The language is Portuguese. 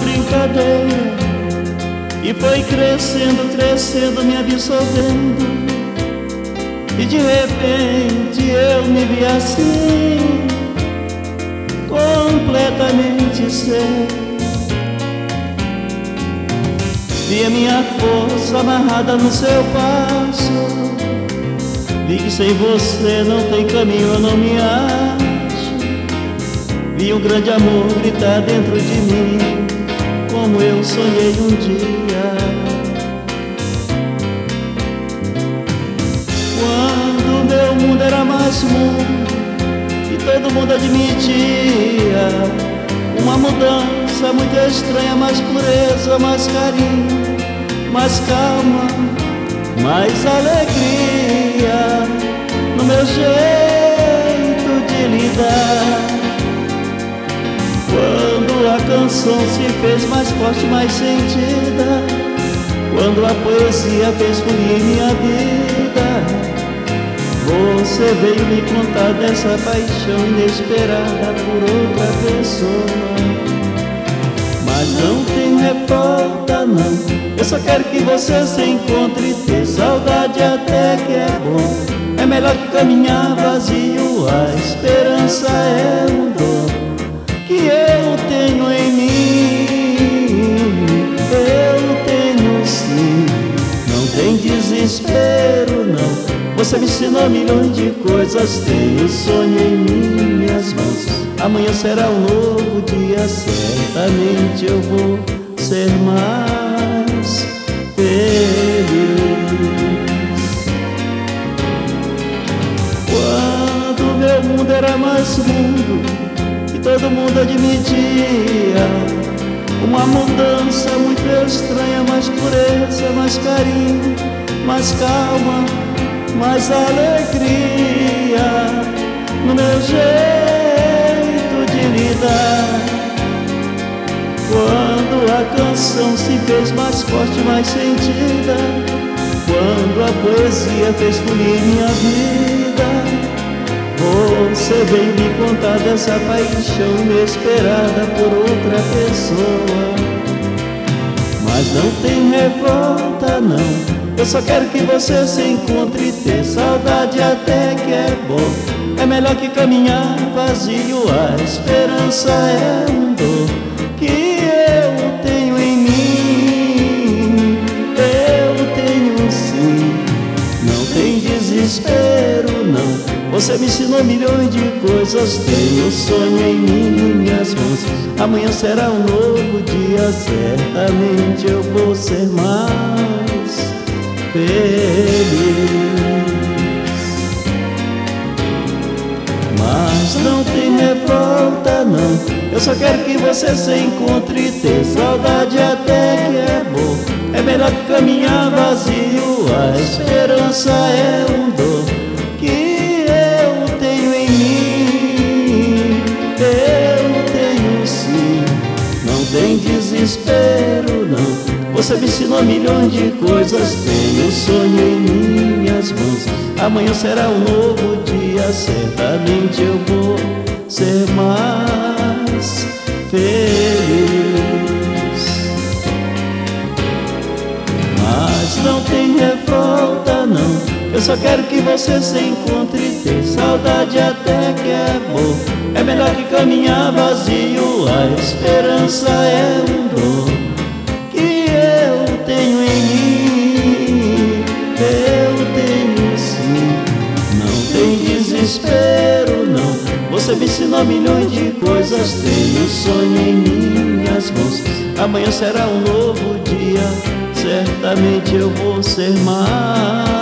brincadeira e foi crescendo, crescendo, me absorvendo. E de repente eu me vi assim, completamente sem. Vi a minha força amarrada no seu passo. Vi que sem você não tem caminho, eu não me acho. Vi um grande amor gritar dentro de mim, como eu sonhei um dia. Quando meu mundo era mais mundo e todo mundo admitia uma mudança muito estranha, mais pureza, mais carinho, mais calma, mais alegria no meu jeito de lidar. Quando a canção se fez mais forte, mais sentida, quando a poesia fez fluir minha vida, você veio me contar dessa paixão inesperada por outra pessoa. Mas não tem revolta não, eu só quero que você se encontre. Ter saudade até que é bom, é melhor que caminhar vazio. A esperança é um dom que eu tenho em mim, eu tenho sim. Não tem desespero não, você me ensinou milhões de coisas. Tenho sonho em minhas mãos, amanhã será um novo dia. Certamente eu vou ser mais feliz. Quando meu mundo era mais mundo e todo mundo admitia uma mudança muito estranha, mais pureza, mais carinho, mais calma, mais alegria no meu jeito de lidar. Quando a canção se fez mais forte, mais sentida, quando a poesia fez fluir minha vida, você veio me contar dessa paixão inesperada por outra pessoa. Mas não tem revolta não, eu só quero que você se encontre. Ter saudade até que é bom, é melhor que caminhar vazio. A esperança é um dom que eu tenho em mim, eu tenho sim. Não tem desespero não, você me ensinou milhões de coisas. Tenho sonho em minhas mãos, amanhã será um novo dia. Certamente eu vou ser mais feliz. Mas não tem revolta não, eu só quero que você se encontre. Ter saudade até que é bom, é melhor que caminhar vazio. A esperança é um dom que eu tenho em mim, eu tenho sim. Não tem desespero não, você me ensinou milhões de coisas. Tenho sonho em minhas mãos, amanhã será um novo dia. Certamente eu vou ser mais feliz. Mas não tem revolta não, eu só quero que você se encontre. Ter saudade até que é bom, é melhor que caminhar vazio. A esperança é um dom que eu tenho em mim, eu tenho sim. Não tem desespero não, você me ensinou milhões de coisas. Tenho sonho em minhas mãos, amanhã será um novo dia. Certamente eu vou ser mais